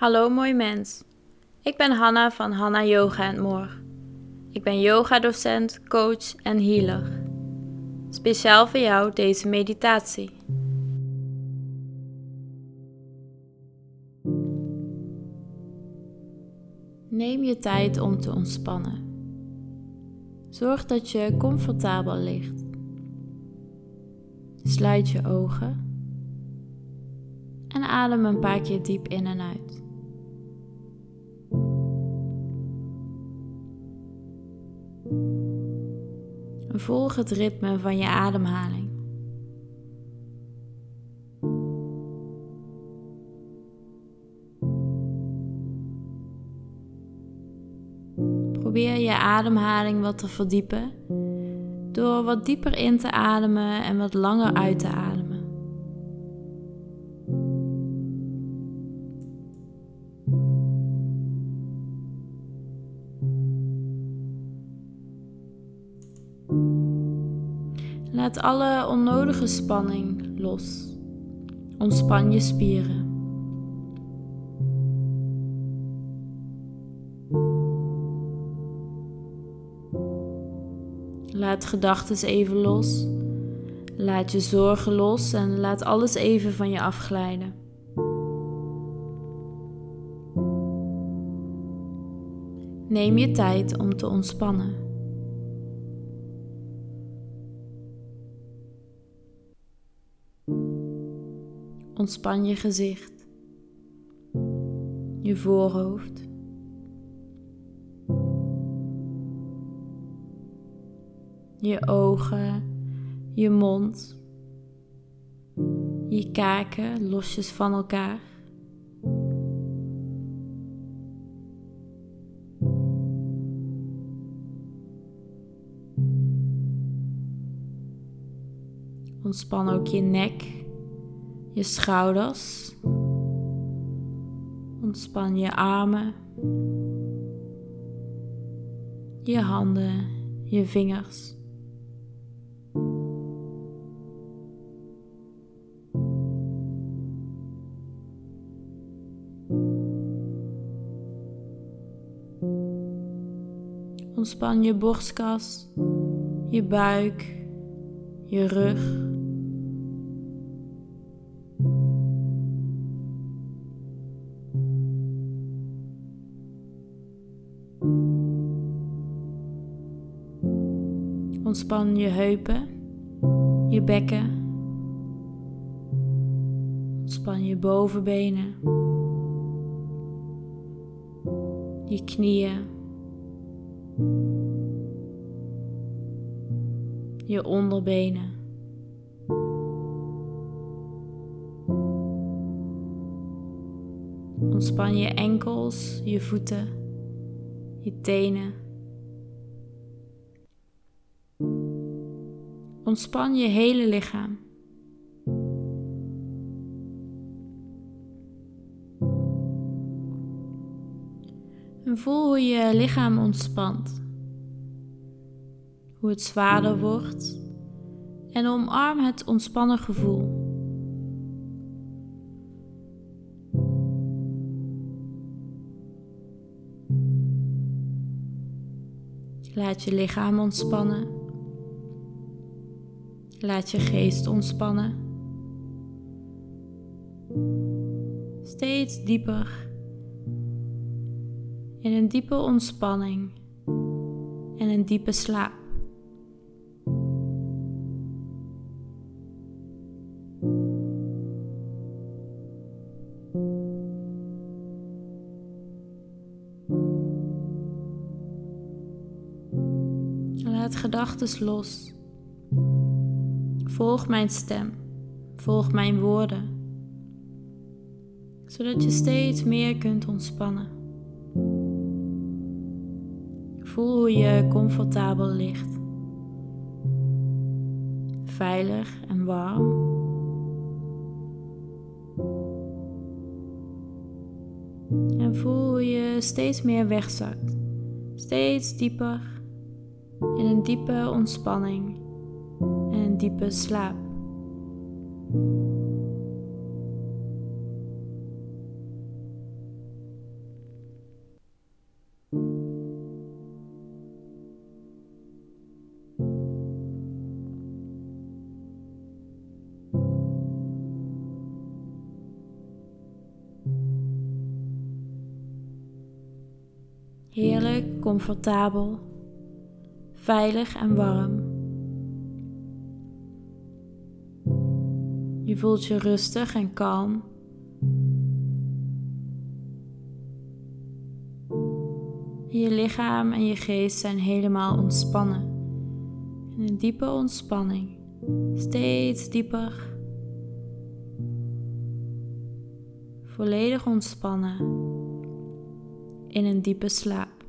Hallo mooi mens, ik ben Hanna van Hanna Yoga & More. Ik ben yogadocent, coach en healer. Speciaal voor jou deze meditatie. Neem je tijd om te ontspannen. Zorg dat je comfortabel ligt. Sluit je ogen en adem een paar keer diep in en uit. Volg het ritme van je ademhaling. Probeer je ademhaling wat te verdiepen door wat dieper in te ademen en wat langer uit te ademen. Laat alle onnodige spanning los. Ontspan je spieren. Laat gedachten even los. Laat je zorgen los en laat alles even van je afglijden. Neem je tijd om te ontspannen. Ontspan je gezicht, je voorhoofd, je ogen, je mond, je kaken losjes van elkaar. Ontspan ook je nek. Je schouders, ontspan je armen, je handen, je vingers. Ontspan je borstkas, je buik, je rug. Ontspan je heupen, je bekken. Ontspan je bovenbenen, je knieën, je onderbenen. Ontspan je enkels, je voeten, je tenen. Ontspan je hele lichaam. En voel hoe je lichaam ontspant. Hoe het zwaarder wordt. En omarm het ontspannen gevoel. Laat je lichaam ontspannen. Laat je geest ontspannen. Steeds dieper. In een diepe ontspanning en een diepe slaap. Laat gedachten los. Volg mijn stem, volg mijn woorden, zodat je steeds meer kunt ontspannen. Voel hoe je comfortabel ligt, veilig en warm. En voel hoe je steeds meer wegzakt, steeds dieper in een diepe ontspanning en een diepe slaap. Heerlijk, comfortabel, veilig en warm. Je voelt je rustig en kalm. Je lichaam en je geest zijn helemaal ontspannen. In een diepe ontspanning, steeds dieper. Volledig ontspannen in een diepe slaap.